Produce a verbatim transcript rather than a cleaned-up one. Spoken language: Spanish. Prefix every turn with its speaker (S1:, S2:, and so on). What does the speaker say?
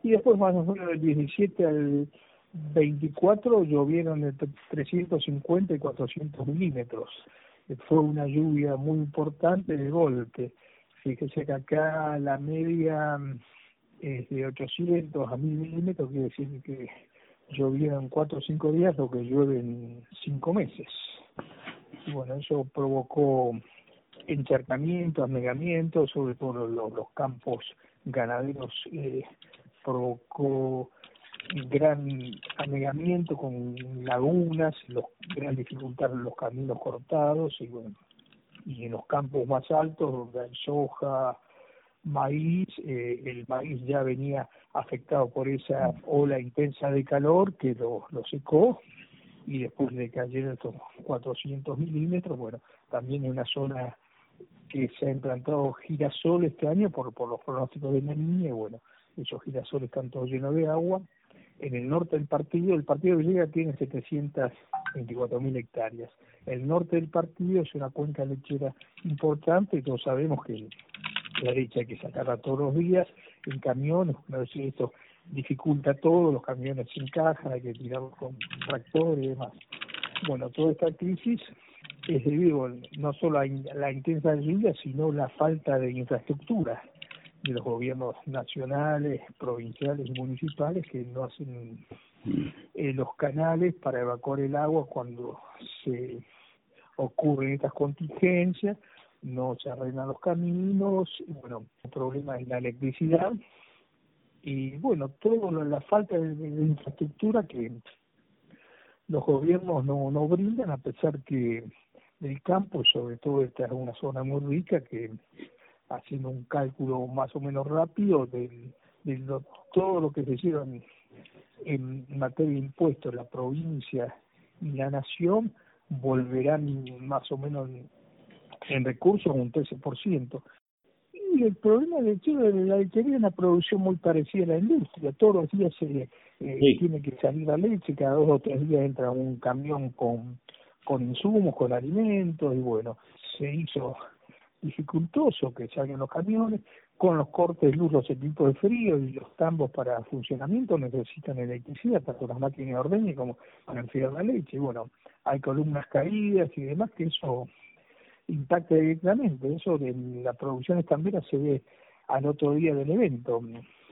S1: y después más o menos del diecisiete al veinticuatro llovieron entre trescientos cincuenta y cuatrocientos milímetros. Fue una lluvia muy importante de golpe. Fíjese que acá la media es de ochocientos a mil milímetros, quiere decir que llovieron cuatro o cinco días lo que llueve en cinco meses. Y bueno, eso provocó encharcamientos, anegamientos, sobre todo los, los campos ganaderos, eh, provocó gran anegamiento con lagunas, los, gran dificultad en los caminos cortados, y bueno, y en los campos más altos donde hay soja, maíz, eh, el maíz ya venía afectado por esa ola intensa de calor que lo, lo secó, y después de cayeron estos cuatrocientos milímetros, bueno, también en una zona que se ha implantado girasol este año por, por los pronósticos de la niña, y bueno, esos girasoles están todos llenos de agua. En el norte del partido, el partido de Villegas tiene setecientas veinticuatro mil hectáreas. El norte del partido es una cuenca lechera importante, y todos sabemos que la leche hay que sacarla todos los días en camiones, una vez que esto dificulta todo, los camiones se encajan, hay que tirarlos con tractores y demás. Bueno, toda esta crisis es debido no solo a la intensa lluvia, sino la falta de infraestructura de los gobiernos nacionales, provinciales y municipales, que no hacen eh, los canales para evacuar el agua cuando se ocurren estas contingencias, no se arreglan los caminos, y bueno, el problema es la electricidad, y bueno, toda la falta de, de infraestructura que los gobiernos no, no brindan, a pesar que el campo, sobre todo esta es una zona muy rica, que haciendo un cálculo más o menos rápido de, de lo, todo lo que se hicieron en materia de impuestos, la provincia y la nación volverán más o menos en, en recursos un trece por ciento. Y el problema de Chile de la lechería es una producción muy parecida a la industria. Todos los días se eh, sí. tiene que salir la leche, cada dos o tres días entra un camión con, con insumos, con alimentos, y bueno, se hizo dificultoso que salgan los camiones, con los cortes de luz, los equipos de frío y los tambos para funcionamiento necesitan electricidad, tanto las máquinas de ordeñe como para enfriar la leche. Y bueno, hay columnas caídas y demás, que eso impacta directamente. Eso de la producción estambera se ve al otro día del evento.